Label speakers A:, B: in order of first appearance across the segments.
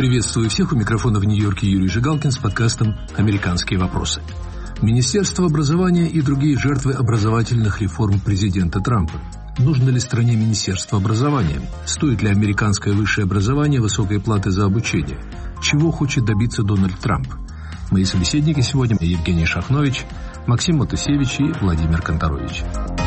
A: Приветствую всех, у микрофона в Нью-Йорке Юрий Жигалкин с подкастом «Американские вопросы». Министерство образования и другие жертвы образовательных реформ президента Трампа. Нужно ли стране Министерство образования? Стоит ли американское высшее образование высокой платы за обучение? Чего хочет добиться Дональд Трамп? Мои собеседники сегодня Евгений Шахнович, Максим Матусевич и Владимир Конторович.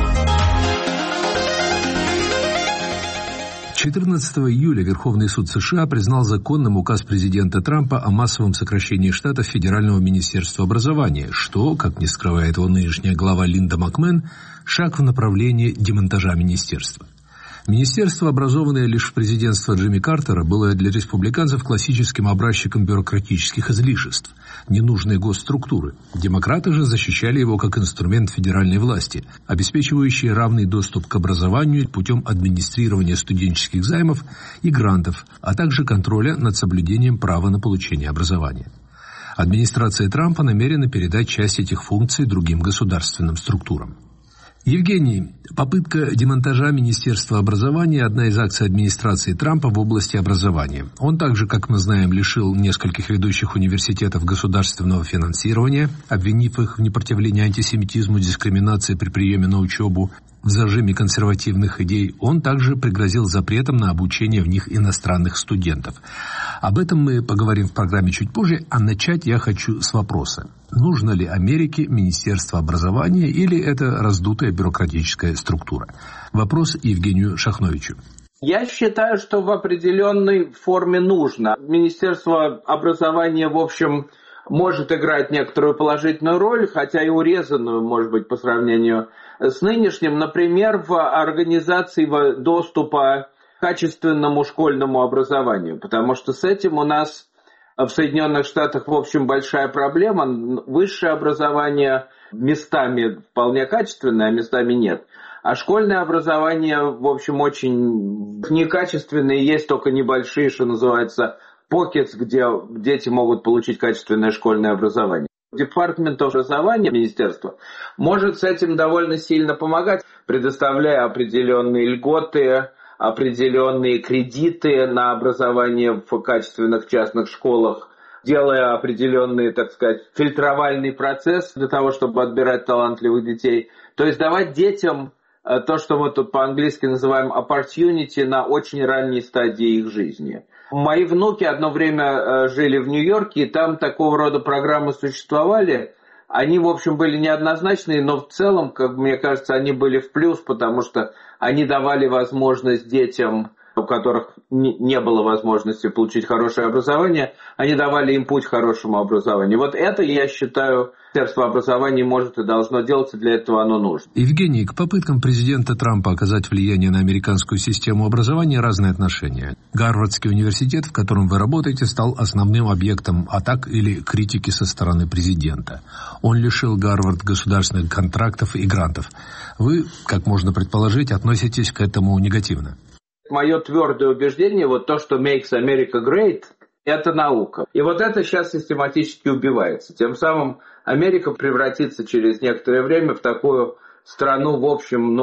A: 14 июля Верховный суд США признал законным указ президента Трампа о массовом сокращении штатов Федерального министерства образования, что, как не скрывает его нынешняя глава Линда Макмен, шаг в направлении демонтажа министерства. Министерство, образованное лишь в президентство Джимми Картера, было для республиканцев классическим образчиком бюрократических излишеств, ненужной госструктуры. Демократы же защищали его как инструмент федеральной власти, обеспечивающий равный доступ к образованию путем администрирования студенческих займов и грантов, а также контроля над соблюдением права на получение образования. Администрация Трампа намерена передать часть этих функций другим государственным структурам. Евгений, попытка демонтажа Министерства образования – одна из акций администрации Трампа в области образования. Он также, как мы знаем, лишил нескольких ведущих университетов государственного финансирования, обвинив их в непротивлении антисемитизму, дискриминации при приеме на учебу, в зажиме консервативных идей. Он также пригрозил запретом на обучение в них иностранных студентов. Об этом мы поговорим в программе чуть позже, а начать я хочу с вопроса. Нужно ли Америке Министерство образования или это раздутая бюрократическая структура? Вопрос Евгению Шахновичу.
B: Я считаю, что в определенной форме нужно. Министерство образования, в общем, может играть некоторую положительную роль, хотя и урезанную, может быть, по сравнению с нынешним, например, в организации доступа к качественному школьному образованию, потому что с этим у нас в Соединенных Штатах, в общем, большая проблема. Высшее образование местами вполне качественное, а местами нет. А школьное образование, в общем, очень некачественное. Есть только небольшие, что называется, pockets, где дети могут получить качественное школьное образование. Департамент образования, министерство, может с этим довольно сильно помогать, предоставляя определенные льготы, определенные кредиты на образование в качественных частных школах, делая определенный, так сказать, фильтровальный процесс для того, чтобы отбирать талантливых детей. То есть давать детям то, что мы тут по-английски называем opportunity на очень ранней стадии их жизни. Мои внуки одно время жили в Нью-Йорке, и там такого рода программы существовали. Они, в общем, были неоднозначные, но в целом, как мне кажется, они были в плюс, потому что они давали возможность детям, у которых не было возможности получить хорошее образование, они давали им путь к хорошему образованию. Вот это, я считаю, Министерство образования может и должно делать, и для этого оно нужно.
A: Евгений, к попыткам президента Трампа оказать влияние на американскую систему образования разные отношения. Гарвардский университет, в котором вы работаете, стал основным объектом атак или критики со стороны президента. Он лишил Гарвард государственных контрактов и грантов. Вы, как можно предположить, относитесь к этому негативно.
B: Мое твердое убеждение, вот то, что makes America great, это наука. И вот это сейчас систематически убивается. Тем самым Америка превратится через некоторое время в такую страну, в общем,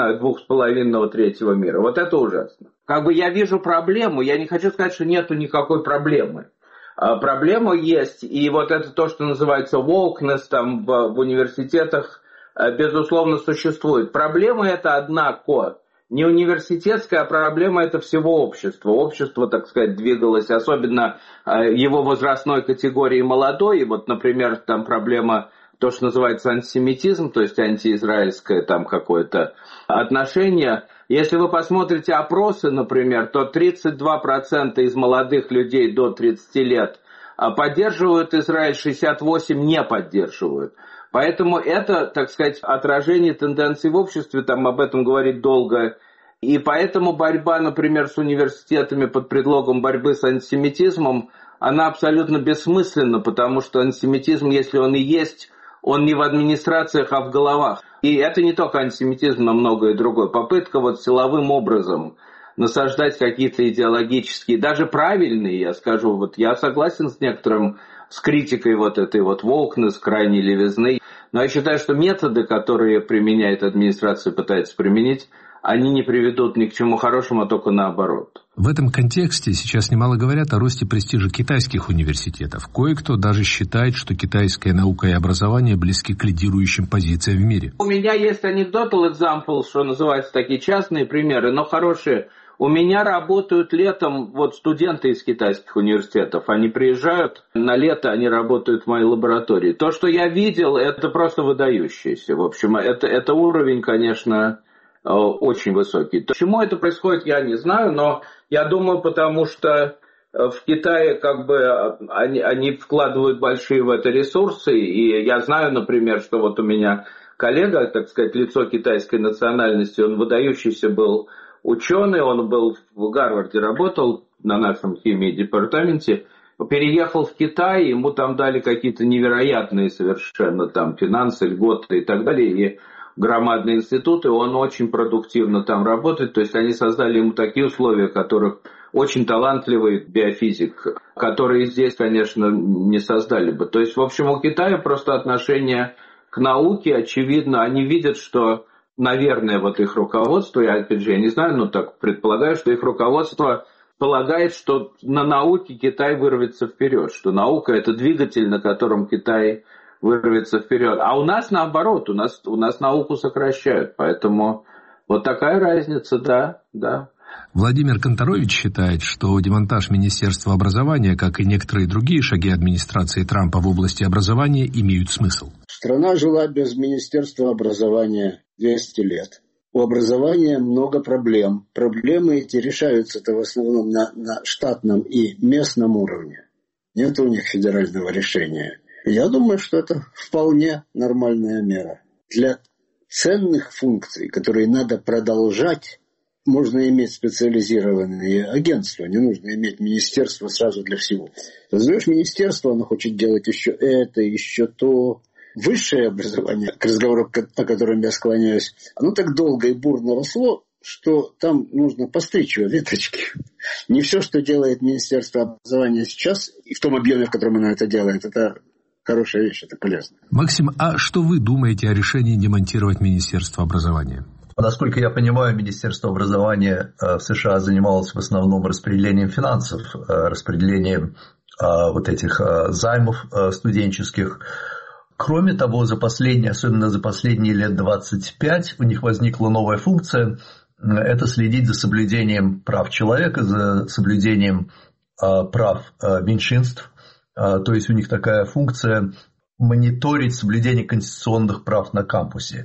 B: 2,5-3 мира. Вот это ужасно. Я вижу проблему, я не хочу сказать, что нету никакой проблемы. Проблема есть, и вот это то, что называется wokeness там в университетах, безусловно, существует. Проблема это, однако, не университетская, а проблема это всего общества. Общество, так сказать, двигалось, особенно его возрастной категории молодой. И вот, например, там проблема, то, что называется антисемитизм, то есть антиизраильское там какое-то отношение. Если вы посмотрите опросы, например, то 32% из молодых людей до 30 лет поддерживают Израиль, 68% не поддерживают. Поэтому это, так сказать, отражение тенденций в обществе, там об этом говорить долго. И поэтому борьба, например, с университетами под предлогом борьбы с антисемитизмом, она абсолютно бессмысленна, потому что антисемитизм, если он и есть, он не в администрациях, а в головах. И это не только антисемитизм, но многое другое. Попытка силовым образом насаждать какие-то идеологические, даже правильные, я скажу, я согласен с критикой этой wokeness, крайней левизны. Но я считаю, что методы, которые применяет администрация, пытается применить, они не приведут ни к чему хорошему, а только наоборот.
A: В этом контексте сейчас немало говорят о росте престижа китайских университетов. Кое-кто даже считает, что китайская наука и образование близки к лидирующим позициям в мире.
B: У меня есть anecdotal example, что называется, такие частные примеры, но хорошие. У меня работают летом студенты из китайских университетов. Они приезжают на лето, они работают в моей лаборатории. То, что я видел, это просто выдающееся. В общем, это уровень, конечно, очень высокий. Почему это происходит, я не знаю, но я думаю, потому что в Китае они вкладывают большие в это ресурсы. И я знаю, например, что у меня коллега, так сказать, лицо китайской национальности, он выдающийся был ученый, он был в Гарварде, работал на нашем химии-департаменте, переехал в Китай, ему там дали какие-то невероятные совершенно финансы, льготы и так далее, и громадные институты, он очень продуктивно там работает, то есть они создали ему такие условия, которых очень талантливый биофизик, которые здесь, конечно, не создали бы. То есть, в общем, у Китая просто отношение к науке, очевидно, они видят, что наверное, их руководство, я опять же, я не знаю, но так предполагаю, что их руководство полагает, что на науке Китай вырвется вперед, что наука – это двигатель, на котором Китай вырвется вперед. А у нас наоборот, у нас науку сокращают, поэтому такая разница, да.
A: Владимир Конторович считает, что демонтаж Министерства образования, как и некоторые другие шаги администрации Трампа в области образования, имеют смысл.
C: Страна жила без Министерства образования 200 лет. У образования много проблем. Проблемы эти решаются-то в основном на штатном и местном уровне. Нет у них федерального решения. Я думаю, что это вполне нормальная мера. Для ценных функций, которые надо продолжать, можно иметь специализированные агентства, не нужно иметь министерство сразу для всего. Создаешь министерство, оно хочет делать еще это, еще то. Высшее образование, к разговору, о котором я склоняюсь, оно так долго и бурно росло, что там нужно постричь веточки. Не все, что делает Министерство образования сейчас, и в том объеме, в котором оно это делает, это хорошая вещь, это полезно.
A: Максим, а что вы думаете о решении демонтировать Министерство образования?
D: Насколько я понимаю, Министерство образования в США занималось в основном распределением финансов, распределением этих займов студенческих. Кроме того, особенно за последние лет 25, у них возникла новая функция – это следить за соблюдением прав человека, за соблюдением прав меньшинств. То есть у них такая функция – мониторить соблюдение конституционных прав на кампусе.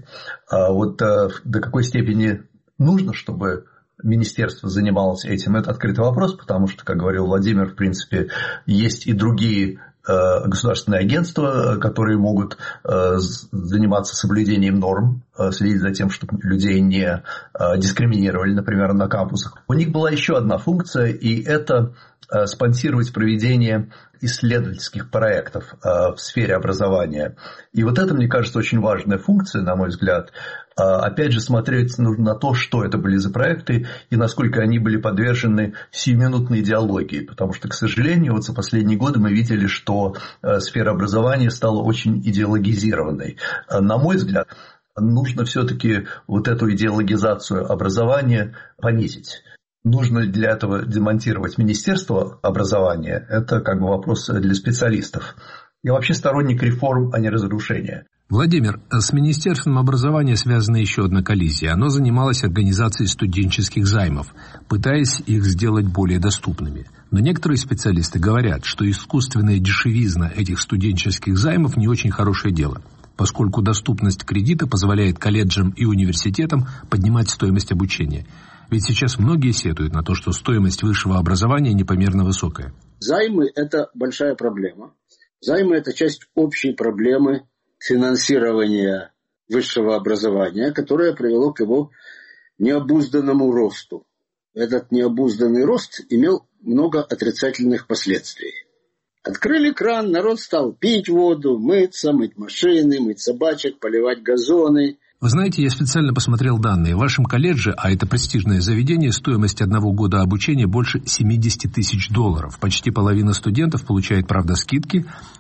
D: До какой степени нужно, чтобы министерство занималось этим, это открытый вопрос, потому что, как говорил Владимир, в принципе, есть и другие государственные агентства, которые могут заниматься соблюдением норм, следить за тем, чтобы людей не дискриминировали, например, на кампусах. У них была еще одна функция, и это спонсировать проведение исследовательских проектов в сфере образования. И это, мне кажется, очень важная функция, на мой взгляд. Опять же, смотреть нужно на то, что это были за проекты и насколько они были подвержены сиюминутной идеологии. Потому что, к сожалению, за последние годы мы видели, что сфера образования стала очень идеологизированной. На мой взгляд, нужно все-таки эту идеологизацию образования понизить. Нужно для этого демонтировать Министерство образования. Это вопрос для специалистов. Я вообще сторонник реформ, а не разрушения.
A: Владимир, с Министерством образования связана еще одна коллизия. Оно занималось организацией студенческих займов, пытаясь их сделать более доступными. Но некоторые специалисты говорят, что искусственная дешевизна этих студенческих займов не очень хорошее дело, поскольку доступность кредита позволяет колледжам и университетам поднимать стоимость обучения. Ведь сейчас многие сетуют на то, что стоимость высшего образования непомерно высокая.
C: Займы – это большая проблема. Займы – это часть общей проблемы финансирования высшего образования, которое привело к его необузданному росту. Этот необузданный рост имел много отрицательных последствий. Открыли кран, народ стал пить воду, мыться, мыть машины, мыть собачек, поливать газоны.
A: Вы знаете, я специально посмотрел данные. В вашем колледже, а это престижное заведение, стоимость 1 года обучения больше $70 тысяч. Почти половина студентов получает, правда, скидки,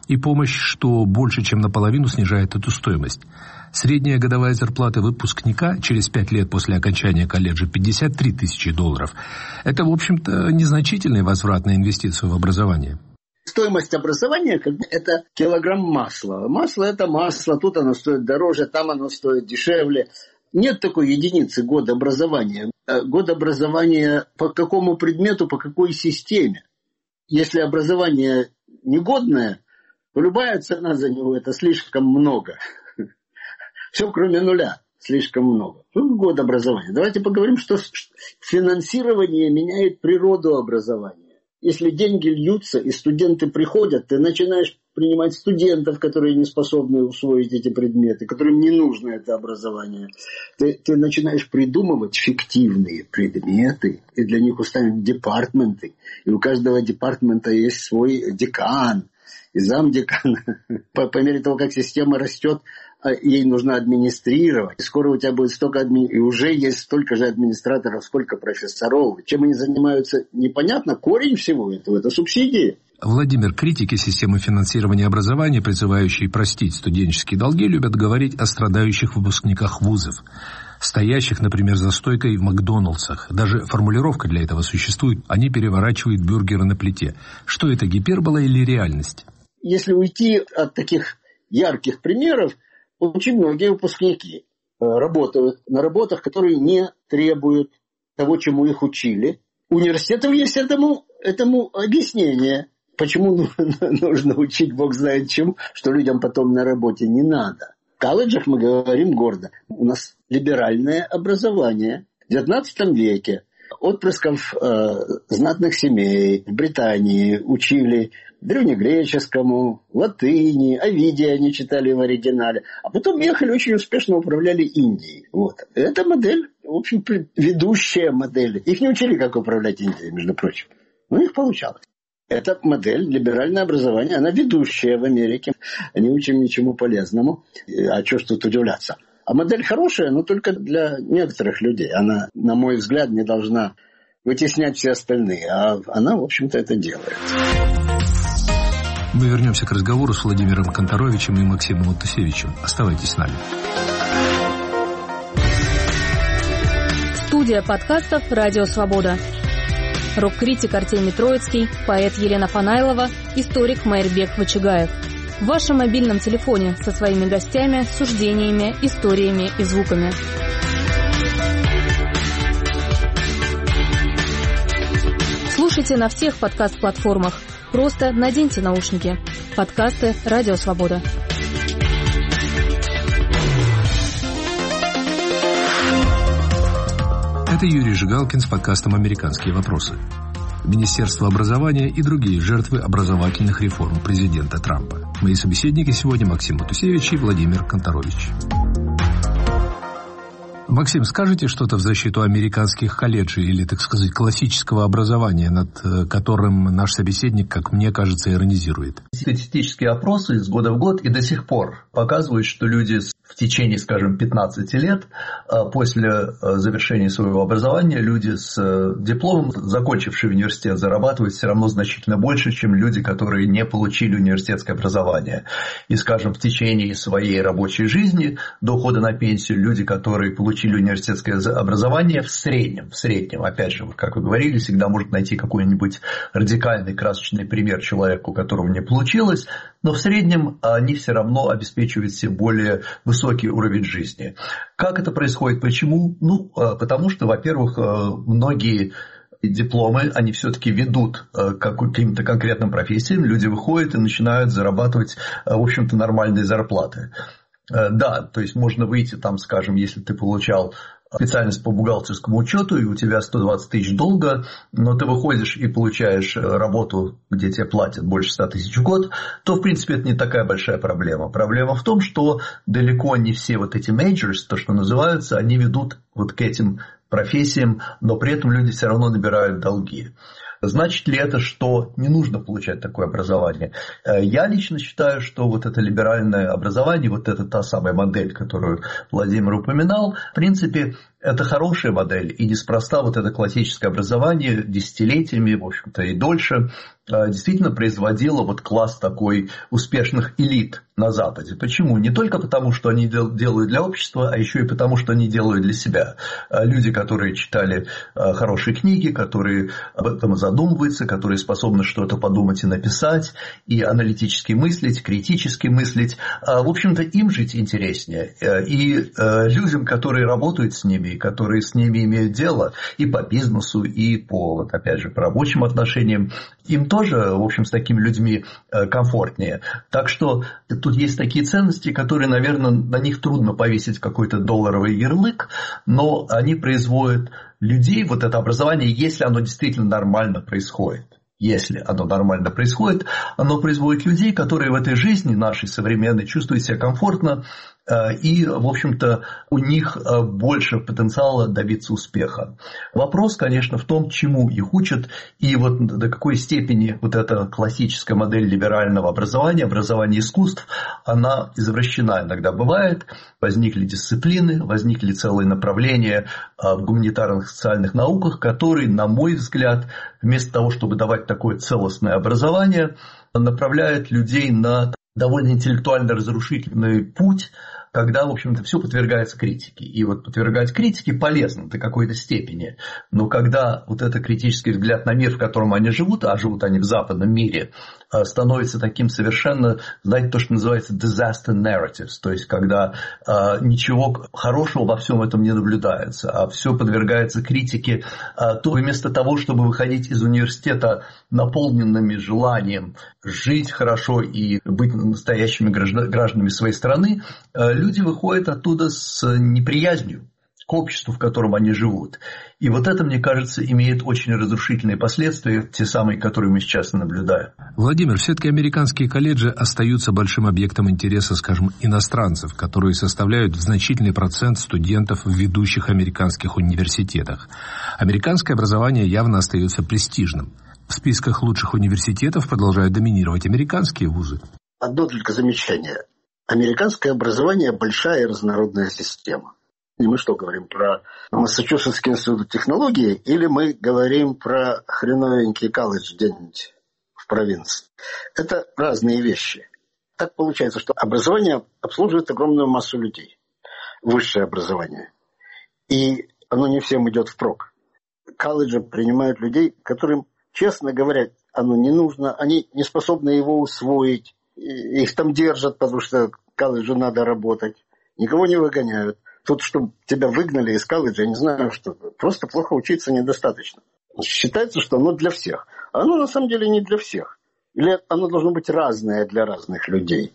A: и помощь, что больше чем наполовину снижает эту стоимость. Средняя годовая зарплата выпускника через 5 лет после окончания колледжа $53 тысячи. Это, в общем-то, незначительная возвратная инвестиция в образование.
C: Стоимость образования – это килограмм масла. Масло – это масло, тут оно стоит дороже, там оно стоит дешевле. Нет такой единицы год образования. Год образования по какому предмету, по какой системе. Если образование негодное, то любая цена за него – это слишком много. Все, кроме нуля, слишком много. Год образования. Давайте поговорим, что финансирование меняет природу образования. Если деньги льются и студенты приходят, ты начинаешь принимать студентов, которые не способны усвоить эти предметы, которым не нужно это образование. Ты начинаешь придумывать фиктивные предметы, и для них установить департменты. И у каждого департмента есть свой декан и замдекан. По мере того, как система растет, ей нужно администрировать. Скоро у тебя будет столько и уже есть столько же администраторов, сколько профессоров. Чем они занимаются, непонятно. Корень всего этого – это субсидии.
A: Владимир, критики системы финансирования образования, призывающие простить студенческие долги, любят говорить о страдающих выпускниках вузов, стоящих, например, за стойкой в Макдоналдсах. Даже формулировка для этого существует. Они переворачивают бюргеры на плите. Что это, гипербола или реальность?
C: Если уйти от таких ярких примеров, очень многие выпускники работают на работах, которые не требуют того, чему их учили. У университетов есть этому объяснение, почему нужно учить бог знает чем, что людям потом на работе не надо. В колледжах мы говорим гордо. У нас либеральное образование. В XIX веке отпрысков знатных семей в Британии учили древнегреческому, латыни, Овидия они читали в оригинале. А потом ехали, очень успешно управляли Индией. Вот. Эта модель, в общем, ведущая модель. Их не учили, как управлять Индией, между прочим. Но у них получалось. Эта модель, либеральное образование, она ведущая в Америке. Не учим ничему полезному. А что ж тут удивляться? А модель хорошая, но только для некоторых людей. Она, на мой взгляд, не должна вытеснять все остальные. А она, в общем-то, это делает.
A: Мы вернемся к разговору с Владимиром Конторовичем и Максимом Утусевичем. Оставайтесь с нами.
E: Студия подкастов «Радио Свобода». Рок-критик Артемий Троицкий, поэт Елена Фанайлова, историк Майрбек Вачигаев. В вашем мобильном телефоне со своими гостями, суждениями, историями и звуками. Слушайте на всех подкаст-платформах. Просто наденьте наушники. Подкасты «Радио Свобода».
A: Это Юрий Жигалкин с подкастом «Американские вопросы». Министерство образования и другие жертвы образовательных реформ президента Трампа. Мои собеседники сегодня Максим Утусевич и Владимир Конторович. Максим, скажите что-то в защиту американских колледжей или, так сказать, классического образования, над которым наш собеседник, как мне кажется, иронизирует?
D: Статистические опросы из года в год и до сих пор показывают, что люди в течение, скажем, 15 лет после завершения своего образования, люди с дипломом, закончившие университет, зарабатывают все равно значительно больше, чем люди, которые не получили университетское образование. И, скажем, в течение своей рабочей жизни до ухода на пенсию люди, которые получили университетское образование, в среднем, опять же, как вы говорили, всегда можно найти какой-нибудь радикальный, красочный пример человеку, у которого не получилось, но в среднем они все равно обеспечивают себе более высокий уровень жизни. Как это происходит? Почему? Потому что, во-первых, многие дипломы, они все-таки ведут к каким-то конкретным профессиям, люди выходят и начинают зарабатывать, в общем-то, нормальные зарплаты. Да, то есть можно выйти там, скажем, если ты получал специальность по бухгалтерскому учету, и у тебя 120 тысяч долга, но ты выходишь и получаешь работу, где тебе платят больше 100 тысяч в год, то, в принципе, это не такая большая проблема. Проблема в том, что далеко не все вот эти majors, то, что называются, они ведут вот к этим профессиям, но при этом люди все равно набирают долги. Значит ли это, что не нужно получать такое образование? Я лично считаю, что вот это либеральное образование, вот это та самая модель, которую Владимир упоминал, в принципе, Это хорошая модель, и неспроста вот это классическое образование десятилетиями, в общем-то, и дольше действительно производило вот класс такой успешных элит на Западе. Почему? Не только потому, что они делают для общества, а еще и потому, что они делают для себя. Люди, которые читали хорошие книги, которые об этом задумываются, которые способны что-то подумать и написать, и аналитически мыслить, критически мыслить. В общем-то, им жить интереснее. И людям, которые работают с ними, которые с ними имеют дело и по бизнесу, и по, вот опять же, по рабочим отношениям, им тоже, в общем, с такими людьми комфортнее. Так что тут есть такие ценности, которые, наверное, на них трудно повесить какой-то долларовый ярлык, но они производят людей, вот это образование, если оно действительно нормально происходит. Если оно нормально происходит, оно производит людей, которые в этой жизни нашей современной чувствуют себя комфортно, и, в общем-то, у них больше потенциала добиться успеха. Вопрос, конечно, в том, чему их учат, и вот до какой степени вот эта классическая модель либерального образования, образования искусств, она извращена иногда бывает. Возникли дисциплины, возникли целые направления в гуманитарных социальных науках, которые, на мой взгляд, вместо того, чтобы давать такое целостное образование, направляют людей на довольно интеллектуально разрушительный путь, когда, в общем-то, все подвергается критике. И вот подвергать критике полезно до какой-то степени. Но когда вот этот критический взгляд на мир, в котором они живут, а живут они в западном мире, становится таким совершенно, знаете, то, что называется disaster narratives, то есть когда ничего хорошего во всем этом не наблюдается, а все подвергается критике, то вместо того, чтобы выходить из университета наполненными желанием жить хорошо и быть настоящими гражданами своей страны, люди выходят оттуда с неприязнью к обществу, в котором они живут. И вот это, мне кажется, имеет очень разрушительные последствия, те самые, которые мы сейчас наблюдаем.
A: Владимир, все-таки американские колледжи остаются большим объектом интереса, скажем, иностранцев, которые составляют значительный процент студентов в ведущих американских университетах. Американское образование явно остается престижным. В списках лучших университетов продолжают доминировать американские вузы.
C: Одно только замечание. Американское образование – большая и разнородная система. И мы что говорим, про Массачусетский институт технологий, или мы говорим про хреновенький колледж где-нибудь в провинции? Это разные вещи. Так получается, что образование обслуживает огромную массу людей. Высшее образование. И оно не всем идет впрок. Колледжи принимают людей, которым, честно говоря, оно не нужно, они не способны его усвоить. Их там держат, потому что колледжу надо работать. Никого не выгоняют. Тут, чтобы тебя выгнали из колледжа, я не знаю, что. Просто плохо учиться недостаточно. Считается, что оно для всех. А оно на самом деле не для всех. Или оно должно быть разное для разных людей.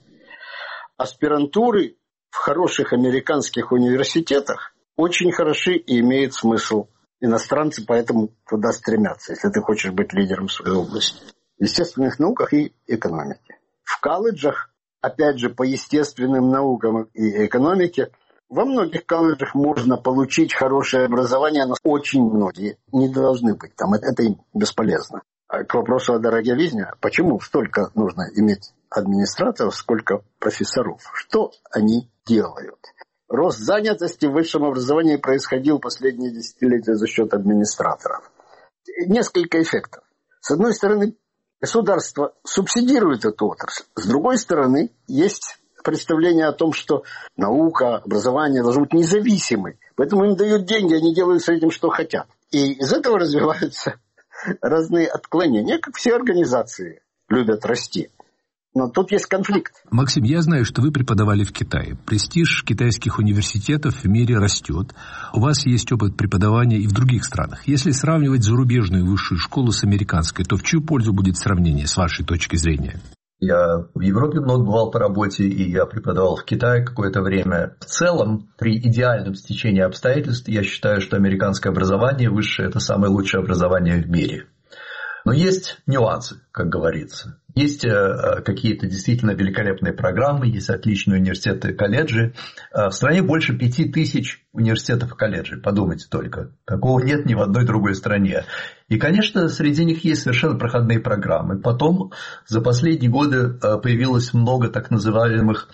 C: Аспирантуры в хороших американских университетах очень хороши и имеют смысл. Иностранцы поэтому туда стремятся, если ты хочешь быть лидером в своей области. В естественных науках и экономике. В колледжах, опять же, по естественным наукам и экономике, во многих колледжах можно получить хорошее образование, но очень многие не должны быть там. Это им бесполезно. К вопросу о дороговизне, почему столько нужно иметь администраторов, сколько профессоров? Что они делают? Рост занятости в высшем образовании происходил последние десятилетия за счет администраторов. Несколько эффектов. С одной стороны, государство субсидирует эту отрасль. С другой стороны, есть представление о том, что наука, образование должны быть независимы. Поэтому им дают деньги, они делают с этим, что хотят. И из этого развиваются разные отклонения, как все организации любят расти. Но тут есть конфликт.
A: Максим, я знаю, что вы преподавали в Китае. Престиж китайских университетов в мире растет. У вас есть опыт преподавания и в других странах. Если сравнивать зарубежную высшую школу с американской, то в чью пользу будет сравнение с вашей точки зрения?
D: Я в Европе много бывал по работе, и я преподавал в Китае какое-то время. В целом, при идеальном стечении обстоятельств, я считаю, что американское образование высшее – это самое лучшее образование в мире. Но есть нюансы, как говорится. Есть какие-то действительно великолепные программы, есть отличные университеты и колледжи. В стране больше 5000 университетов и колледжей, подумайте только. Такого нет ни в одной другой стране. И, конечно, среди них есть совершенно проходные программы. Потом за последние годы появилось много так называемых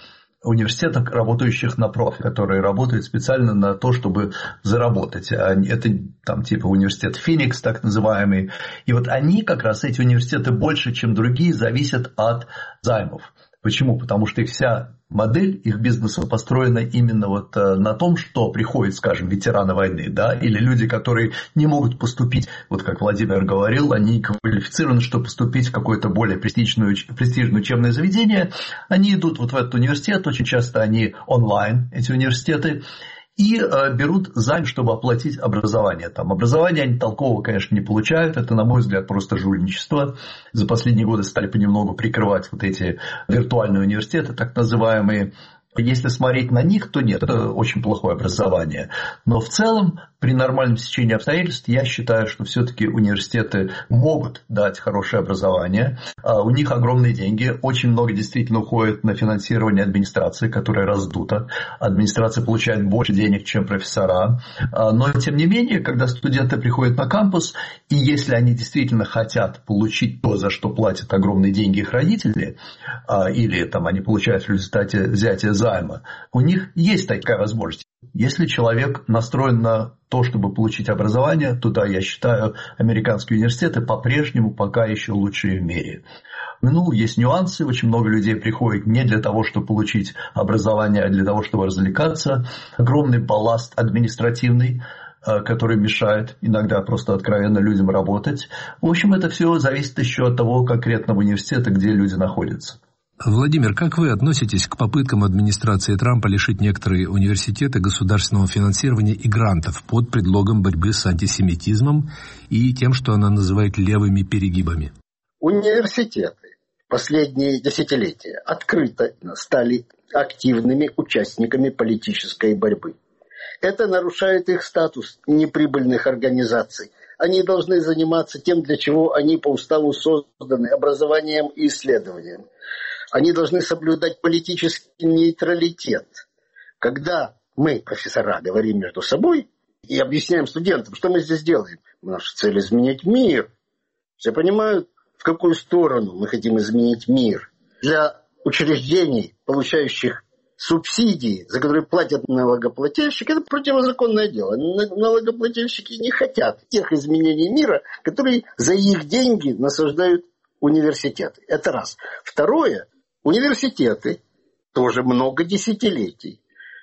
D: университетах, работающих на профи, которые работают специально на то, чтобы заработать. Это там типа университет Феникс, так называемый. И вот они как раз, эти университеты, больше, чем другие, зависят от займов. Почему? Потому что их вся модель их бизнеса построена именно вот на том, что приходят, скажем, ветераны войны, да, или люди, которые не могут поступить, вот как Владимир говорил, они квалифицированы, чтобы поступить в какое-то более престижное учебное заведение, они идут вот в этот университет, очень часто они онлайн, эти университеты, и берут займ, чтобы оплатить образование. Там образование они толкового, конечно, не получают. Это, на мой взгляд, просто жульничество. За последние годы стали понемногу прикрывать вот эти виртуальные университеты, так называемые. Если смотреть на них, то нет, это очень плохое образование. Но в целом, при нормальном стечении обстоятельств, я считаю, что все-таки университеты могут дать хорошее образование. У них огромные деньги, очень много действительно уходит на финансирование администрации, которая раздута. Администрация получает больше денег, чем профессора. Но, тем не менее, когда студенты приходят на кампус, и если они действительно хотят получить то, за что платят огромные деньги их родители, или там они получают в результате взятия займа, у них есть такая возможность. Если человек настроен на то, чтобы получить образование, то да, я считаю, американские университеты по-прежнему пока еще лучшие в мире. Ну, есть нюансы, очень много людей приходит не для того, чтобы получить образование, а для того, чтобы развлекаться. Огромный балласт административный, который мешает иногда просто откровенно людям работать. В общем, это все зависит еще от того конкретного университета, где люди находятся.
A: Владимир, как вы относитесь к попыткам администрации Трампа лишить некоторые университеты государственного финансирования и грантов под предлогом борьбы с антисемитизмом и тем, что она называет левыми перегибами?
C: Университеты в последние десятилетия открыто стали активными участниками политической борьбы. Это нарушает их статус неприбыльных организаций. Они должны заниматься тем, для чего они по уставу созданы, образованием и исследованием. Они должны соблюдать политический нейтралитет. Когда мы, профессора, говорим между собой и объясняем студентам, что мы здесь делаем, наша цель – изменить мир. Все понимают, в какую сторону мы хотим изменить мир. Для учреждений, получающих субсидии, за которые платят налогоплательщики, это противозаконное дело. Налогоплательщики не хотят тех изменений мира, которые за их деньги насаждают университеты. Это раз. Второе. Университеты тоже много десятилетий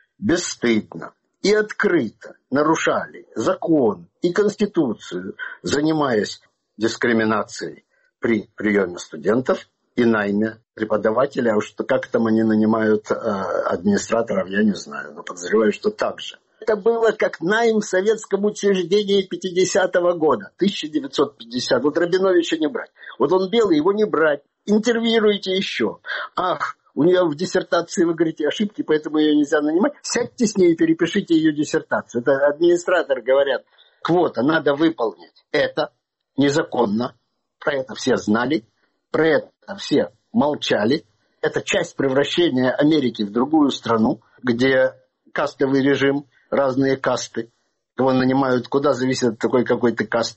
C: бесстыдно и открыто нарушали закон и конституцию, занимаясь дискриминацией при приеме студентов и найме преподавателя. А уж как там они нанимают администраторов, я не знаю, но подозреваю, что так же. Это было как найм в советском учреждении 50-го года, 1950. Вот Рабиновича не брать. Вот он белый, его не брать. Интервьюируйте еще. Ах, у нее в диссертации, вы говорите, ошибки, поэтому ее нельзя нанимать. Сядьте с ней и перепишите ее диссертацию. Это администраторы говорят, квота надо выполнить. Это незаконно. Про это все знали. Про это все молчали. Это часть превращения Америки в другую страну, где кастовый режим, разные касты. Кого нанимают, куда зависит от такой какой-то касты.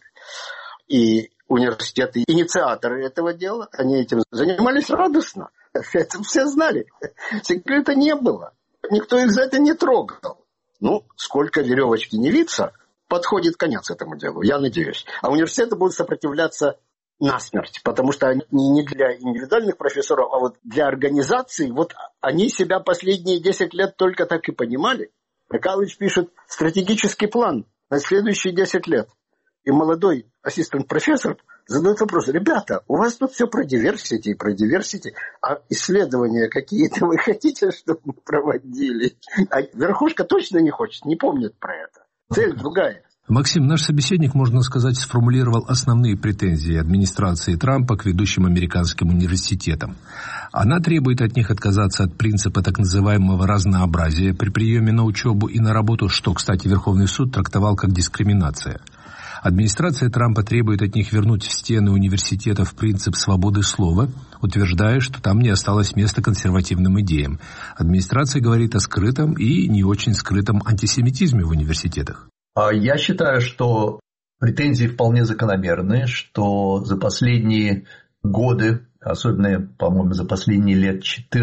C: И университеты, инициаторы этого дела, они этим занимались радостно. Это все знали. Секрета не было. Никто их за это не трогал. Ну, сколько веревочки не виться, подходит конец этому делу, я надеюсь. А университеты будут сопротивляться насмерть, потому что они не для индивидуальных профессоров, а вот для организаций, вот они себя последние 10 лет только так и понимали. Михайлович пишет стратегический план на следующие 10 лет. И молодой ассистент-профессор задает вопрос: ребята, у вас тут все про diversity, а исследования какие-то вы хотите, чтобы мы проводили? А верхушка точно не хочет, не помнит про это. Цель другая.
A: Максим, наш собеседник, можно сказать, сформулировал основные претензии администрации Трампа к ведущим американским университетам. Она требует от них отказаться от принципа так называемого разнообразия при приеме на учебу и на работу, что, кстати, Верховный суд трактовал как дискриминация. Администрация Трампа требует от них вернуть в стены университетов принцип свободы слова, утверждая, что там не осталось места консервативным идеям. Администрация говорит о скрытом и не очень скрытом антисемитизме в университетах.
D: Я считаю, что претензии вполне закономерны, что за последние годы особенно, по-моему, за последние лет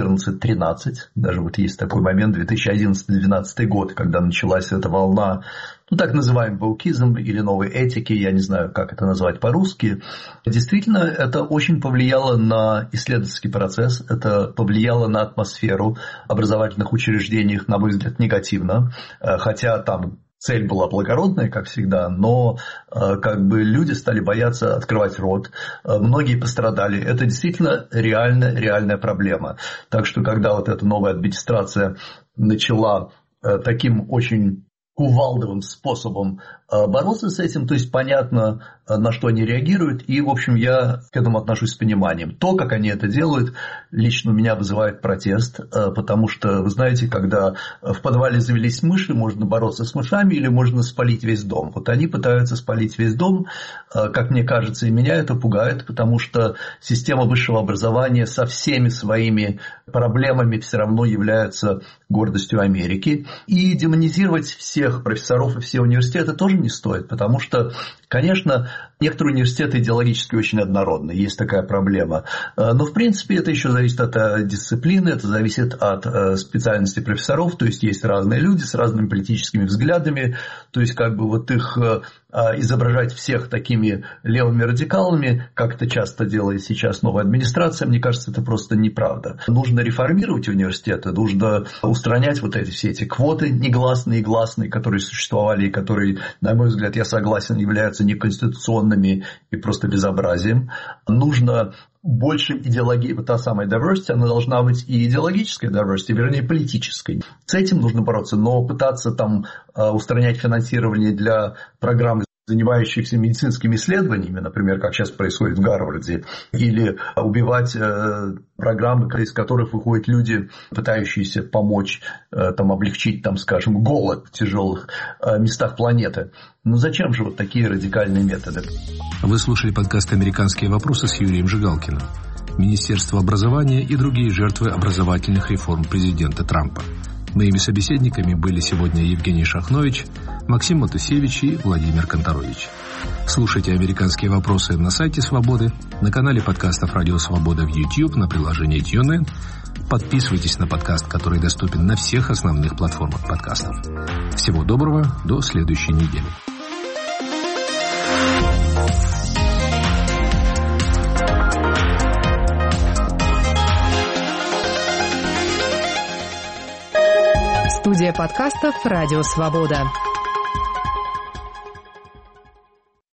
D: 14-13, даже вот есть такой момент, 2011-2012 год, когда началась эта волна, ну, так называемый ваукизм или новой этики, я не знаю, как это назвать по-русски. Действительно, это очень повлияло на исследовательский процесс, это повлияло на атмосферу образовательных учреждений, на мой взгляд, негативно, хотя там цель была благородная, как всегда, но как бы люди стали бояться открывать рот, многие пострадали. Это действительно реальная проблема. Так что, когда вот эта новая администрация начала таким очень кувалдовым способом бороться с этим, то есть понятно, на что они реагируют, и, в общем, я к этому отношусь с пониманием. То, как они это делают, лично у меня вызывает протест, потому что, вы знаете, когда в подвале завелись мыши, можно бороться с мышами или можно спалить весь дом. Вот они пытаются спалить весь дом, как мне кажется, и меня это пугает, потому что система высшего образования со всеми своими проблемами все равно является гордостью Америки. И демонизировать всех профессоров и все университеты тоже не стоит, потому что, конечно, некоторые университеты идеологически очень однородны, есть такая проблема. Но, в принципе, это еще зависит от дисциплины, это зависит от специальности профессоров, то есть есть разные люди с разными политическими взглядами, то есть как бы вот их изображать всех такими левыми радикалами, как это часто делает сейчас новая администрация, мне кажется, это просто неправда. Нужно реформировать университеты, нужно устранять вот все эти квоты негласные и гласные, которые существовали и которые, на мой взгляд, я согласен, являются неконституционными и просто безобразием. Нужно больше идеологии, вот та самая diversity, она должна быть и идеологическая diversity, вернее, политической. С этим нужно бороться, но пытаться там устранять финансирование для программ, занимающихся медицинскими исследованиями, например, как сейчас происходит в Гарварде, или убивать программы, из которых выходят люди, пытающиеся помочь, там, облегчить, там, скажем, голод в тяжелых местах планеты. Ну зачем же вот такие радикальные методы?
A: Вы слушали подкаст «Американские вопросы» с Юрием Жигалкиным. Министерство образования и другие жертвы образовательных реформ президента Трампа. Моими собеседниками были сегодня Евгений Шахнович, Максим Матусевич и Владимир Конторович. Слушайте «Американские вопросы» на сайте «Свободы», на канале подкастов «Радио Свобода» в YouTube, на приложении TuneIn. Подписывайтесь на подкаст, который доступен на всех основных платформах подкастов. Всего доброго, до следующей недели.
F: Студия подкастов «Радио Свобода».